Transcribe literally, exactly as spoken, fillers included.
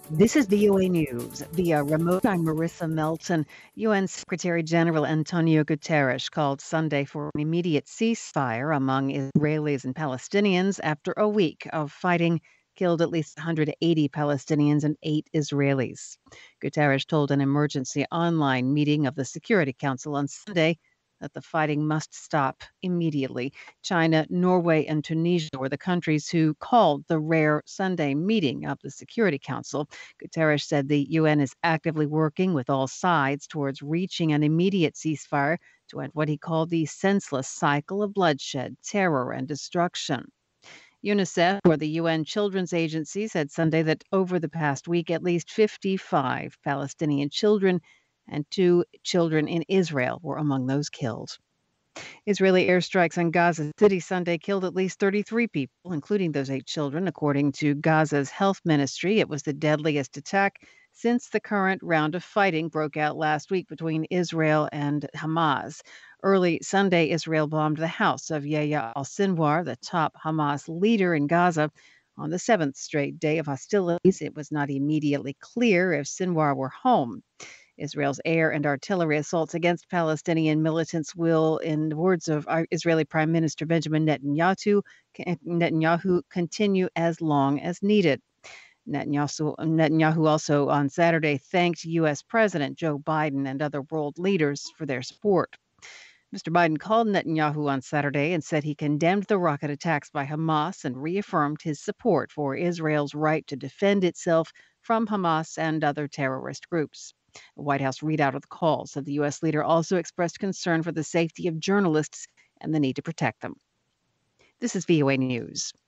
This is V O A News. Via remote, I'm Marissa Melton. U N Secretary General Antonio Guterres called Sunday for an immediate ceasefire among Israelis and Palestinians after a week of fighting killed at least one hundred eighty Palestinians and eight Israelis. Guterres told an emergency online meeting of the Security Council on Sunday that the fighting must stop immediately. China, Norway, and Tunisia were the countries who called the rare Sunday meeting of the Security Council. Guterres said the U N is actively working with all sides towards reaching an immediate ceasefire to end what he called the senseless cycle of bloodshed, terror, and destruction. UNICEF, or the U N Children's Agency, said Sunday that over the past week, at least fifty-five Palestinian children and two children in Israel were among those killed. Israeli airstrikes on Gaza City Sunday killed at least thirty-three people, including those eight children, according to Gaza's health ministry. It was the deadliest attack since the current round of fighting broke out last week between Israel and Hamas. Early Sunday, Israel bombed the house of Yahya al-Sinwar, the top Hamas leader in Gaza. On the seventh straight day of hostilities, it was not immediately clear if Sinwar were home. Israel's air and artillery assaults against Palestinian militants will, in the words of our Israeli Prime Minister Benjamin Netanyahu, Netanyahu continue as long as needed. Netanyahu, Netanyahu also on Saturday thanked U S. President Joe Biden and other world leaders for their support. Mister Biden called Netanyahu on Saturday and said he condemned the rocket attacks by Hamas and reaffirmed his support for Israel's right to defend itself from Hamas and other terrorist groups. A White House readout of the call said the U S leader also expressed concern for the safety of journalists and the need to protect them. This is V O A News.